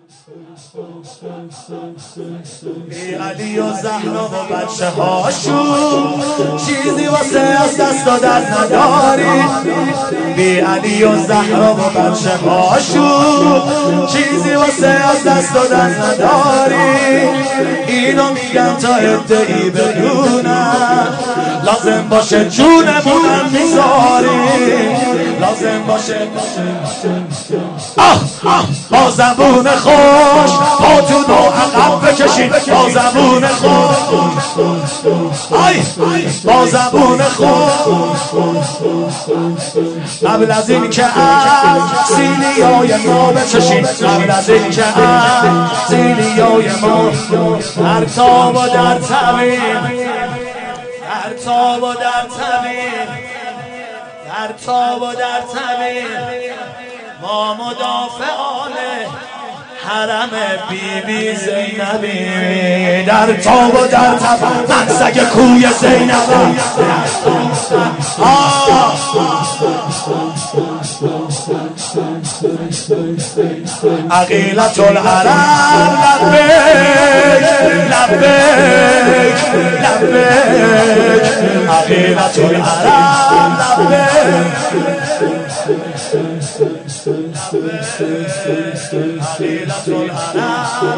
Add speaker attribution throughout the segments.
Speaker 1: بی علی و زهرا و بچه هاشون چیزی واسه از دست دادن نداری. بی علی و زهرا و بچه هاشون چیزی واسه از دست دادن نداری. اینو میگم تا ادعی بدونم لازم باشه جونمونم میذاری. لازم باشه با زبون خوش پاتونو عقب بکشید. با زبون خوش با زبون خوش قبل از این که از سیلیای ما بچشید. قبل از این که از سیلیای ما در تاب و در طویل در تاب و در طویل در تاب و در طویل ما مدافعان حرم بی بی زینبی. در تاب و در طویل من سگ کوی زینبم. عقیلة العرب لبیک لبیک لبیک. عقیلة العرب لبیک عقیلة العرب.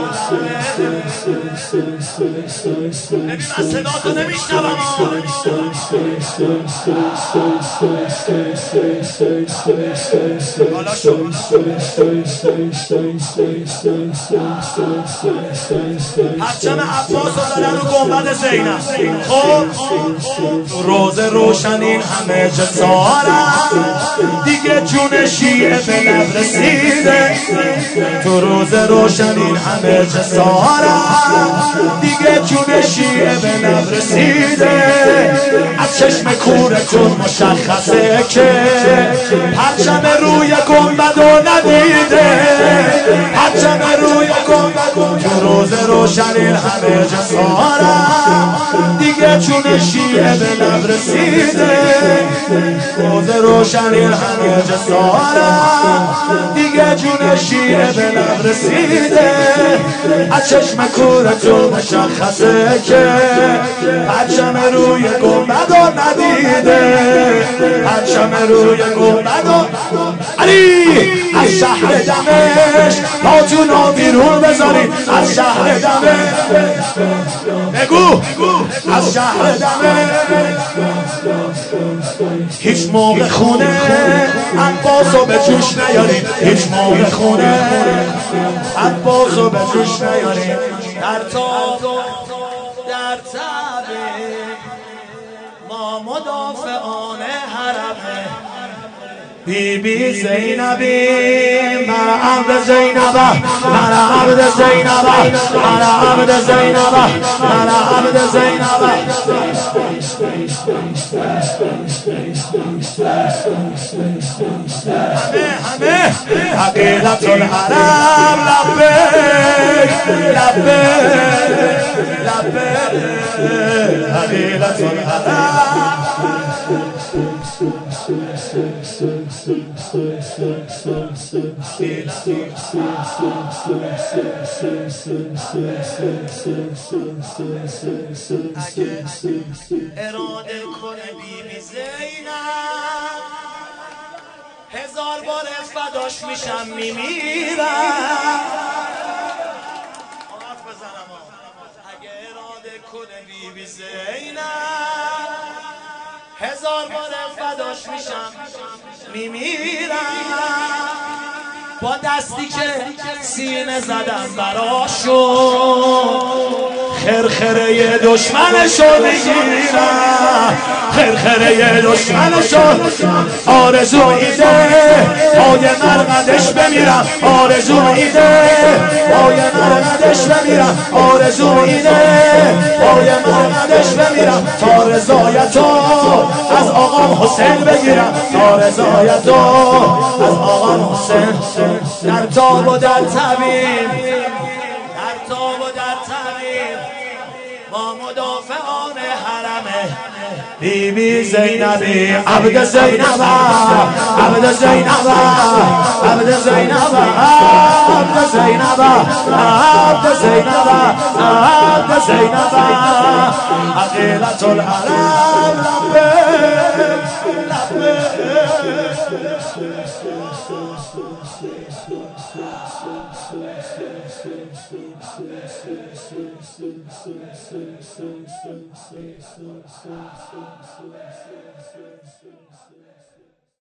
Speaker 1: نبی من صدا تو نمیشنوم. حالا شد پرچم عباس رو دارن رو گنبد زینب. خب روز روشن این همه جسارت دیگه جون شیعه به لب رسیده. تو روز روشن این همه جسارت دیگه جون شیعه به لب رسیده. از چشم کورتون مشخصه که پرچم روی گنبد رو ندیده. پرچم روی گنبد تو روز روشن این همه جسارت دیگه چون شیعه به لب رسیده. روز روشن این همه جسارت دیگه جون شیعه به لب رسیده. از چشم کورتون مشخصه که پرچم روی گنبد رو ندیده. پرچم روی گنبد رو علی از شهر دمشق پاتونو بیرون بذارید. از شهر دمشق بگو از شهر دمشق هیچ موقع خونه عباسو به جوش نیارید. هیچ موقع خونه عباسو به جوش نیارید. در تاب در طویل ما مدافعان حرمه بی بی زینبی. من عبد زینبه من عبد زینبه من عبد زینبه من عبد زینبه. همه عقیلة العرب لبیک لبیک لبیک. عقیلة العرب اگه اراده کنه بی بی زینب هزار بار فداش میشم میمیرم. اگه اراده کنه بی بی زینب هزار بار فداش میشم میمیرم. با دستی که سینه زدم براشون خرخره دشمنشو میگیرم. خرخره دشمنشو آرزو ایده پای مرقدش بمیرم. آرزو ایده پای مرقدش بمیرم. آرزو ایده پای مرقدش بمیرم. تا رضایتو از آقام حسین بگیرم. تا رضایتو از آقام حسین. در تاب و در طویل در تاب و در طویل ما مدافعان حرمه بیبی زینبی عبد زینب عبد زینب عبد زینب عبد زینب عبد زینب عبد زینب عقیلة الحرم لبیک